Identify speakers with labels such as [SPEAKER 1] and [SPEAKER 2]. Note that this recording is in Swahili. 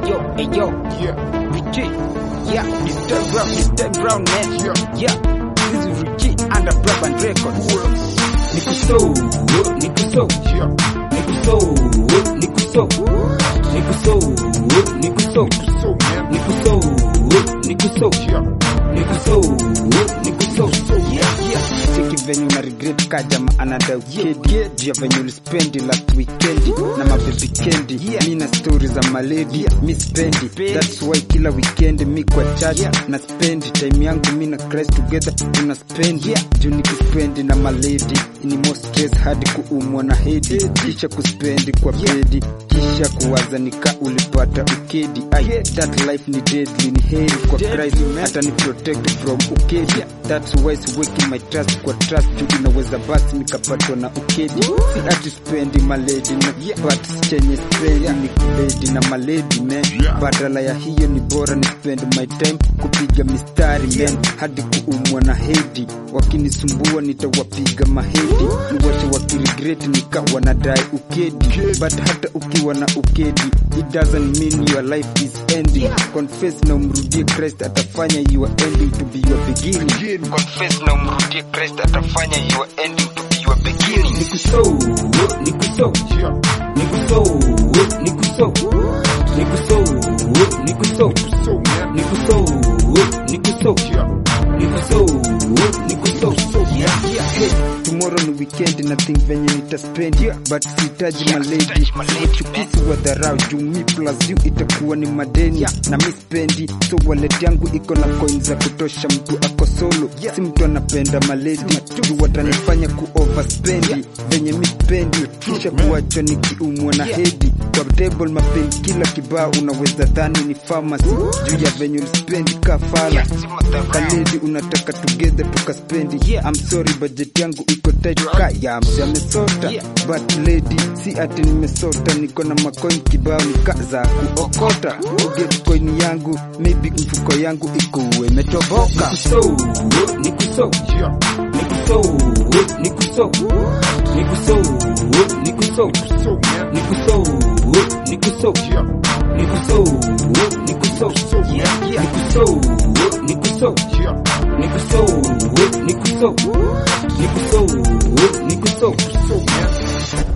[SPEAKER 1] Ayo, yeah, BG, yeah, it's Dan Brown, man, yeah, this is Ricky under Brabant Records. Nikuso, yeah, Nikuso, yeah. Cheki venye una regret kajama another ukedi jia venye ulispendi last weekendi na mababy candy. Mina stories za malady mi spendi, that's why kila weekend mi kwa church na spendi time yangu mina Christ together tuna spendi. Juu nikispendi na malady ni more stress hadi kuumwa na hedi, kisha kuspendi kwa bedi, kisha kuwaza nika ulipata ukedi. That life ni deadly, ni heri kwa Christ hata ni protect from ukedi. That's why siweki my trust kwa trust, juu inaweza basi nikapatwa na ukedi. Si ati spendi malady na but chenye spendi ni kubedi na malady man. Badala ya hiyo ni bora ni spend my time kupiga mistari man, hadi kuumwa na hedi. Wakinisumbua nitawapiga mahedi, niwache wakiregret nikawa nadai ukedi. But hata ukiwa na ukedi, it doesn't mean your life is ending. Confess na umrudie Christ, atafanya your ending to be your beginning. Confess na umrudie Christ, atafanya your ending to be your beginning. Nikuso, yeah. Tomorrow ni weekend na think venye nitaspend, but sitaji malady. Siwachukisi wa dharau, juu mi plus you itakuwa ni madeni na mi spendi. So wallet yangu iko na coins za kutosha, mtu ako solo, si mtu anapenda malady. Juu watanifanya ku-overspendi venye mi spendi, kisha kuwacho nikiumwa na hedi. Kwa table mapen kila kibao unaweza dhani ni pharmacy, juu ya venye ulispendi kafala. Kaledi unataka together tukaspendi. I'm sorry budget yangu iko tight kaya amesota, but lady si ati nimesota, niko na macoin kibao nikaza kuokota. Uget coin yangu maybe mfuko yangu iko imetoboka. Nikuso, yeah.